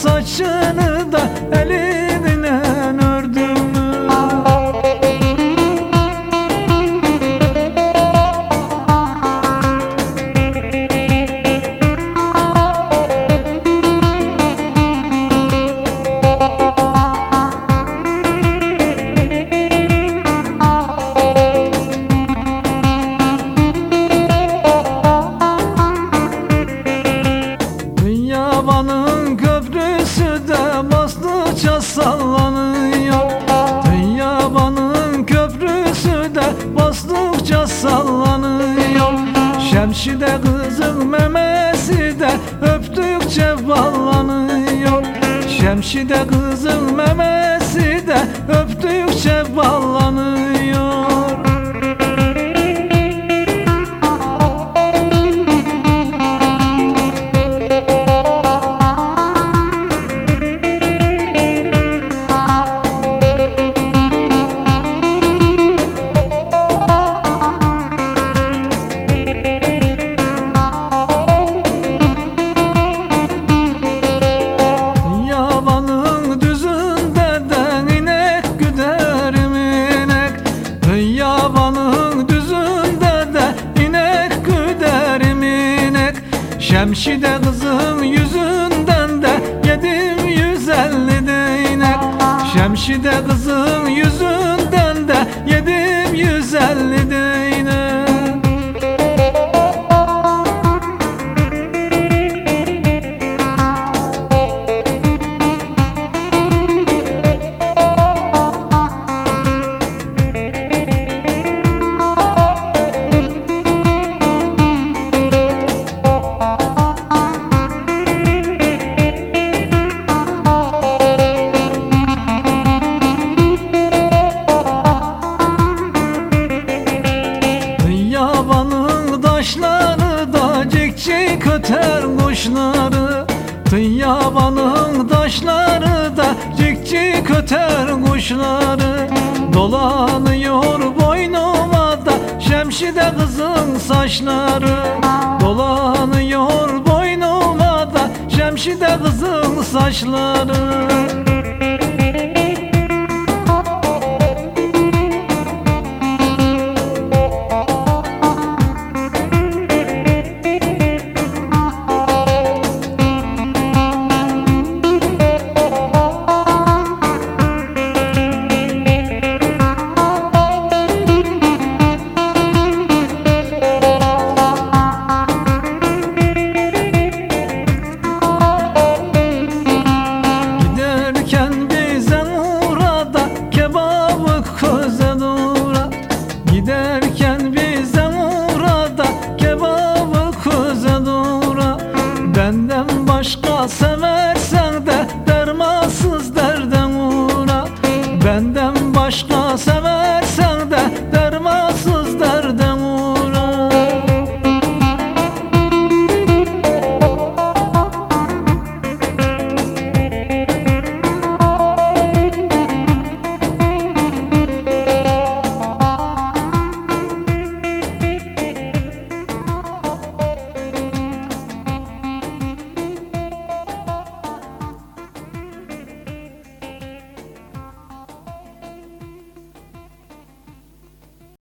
saçını da elinle ördün mü? Yabanın köprüsü de bastıkça sallanıyor. Yabanın köprüsü de bastıkça sallanıyor. Şemşide kızın memesi de öptükçe ballanıyor. Şemşide kızın memesi de öptükçe ballanıyor. Yabanın düzünde de inek güderim inek. Şemşide kızın yüzünden de yedim 150 değnek. Şemşide kızın yüzünden de yedim 150 değnek. Yabanın taşları da cik cik öter kuşları. Yabanın taşları da cik cik öter kuşları. Dolanıyor boynuma da şemşide kızın saçları. Dolanıyor boynuma da şemşide kızın saçları.